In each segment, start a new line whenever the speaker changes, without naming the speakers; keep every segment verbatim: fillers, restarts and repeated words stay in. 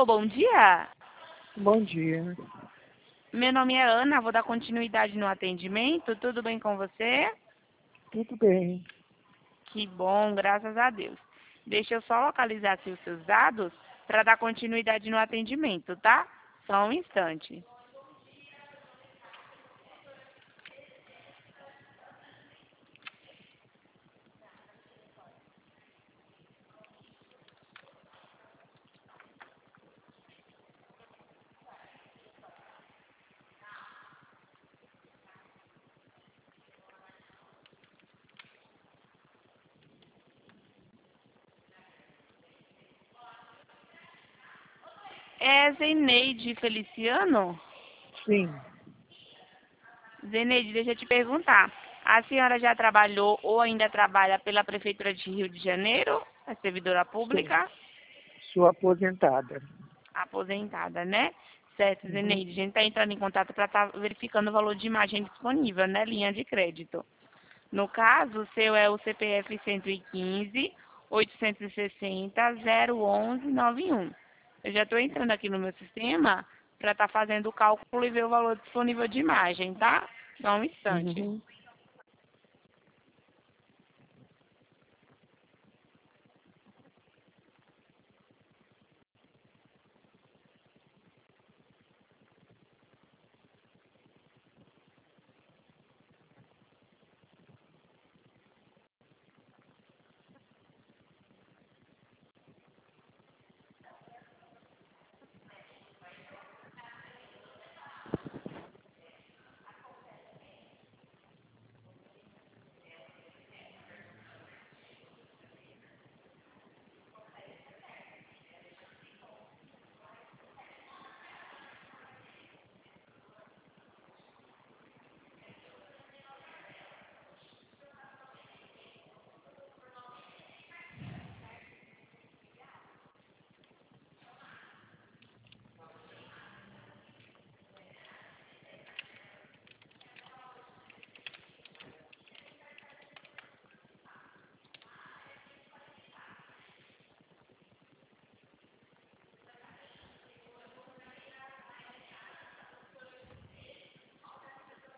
Alô, bom dia.
Bom dia.
Meu nome é Ana, vou dar continuidade no atendimento. Tudo bem com você?
Tudo bem.
Que bom, graças a Deus. Deixa eu só localizar aqui os seus dados para dar continuidade no atendimento, tá? Só um instante. É Zeneide Feliciano?
Sim,
Zeneide, deixa eu te perguntar. A senhora já trabalhou ou ainda trabalha pela Prefeitura de Rio de Janeiro? É servidora
sim.
pública?
Sou aposentada.
Aposentada, né? Certo,
Uhum.
Zeneide. A gente está entrando em contato para estar verificando o valor de imagem disponível, né? Linha de crédito. No caso, o seu é o C P F cento e quinze, oitocentos e sessenta, zero onze, noventa e um. Eu já estou entrando aqui no meu sistema para estar fazendo o cálculo e ver o valor disponível de imagem, tá? Só um instante.
Uhum.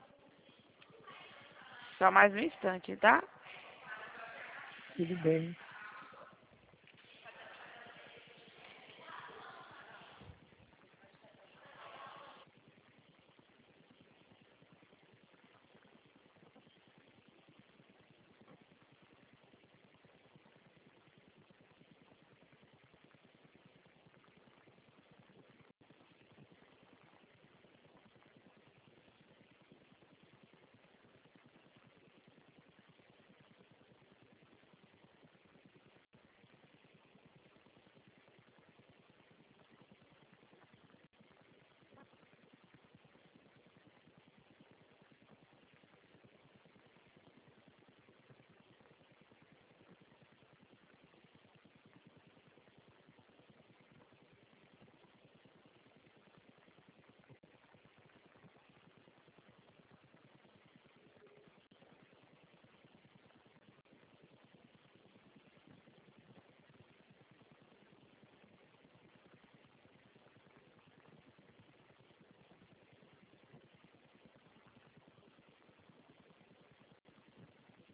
Só mais um instante, tá?
Tudo bem.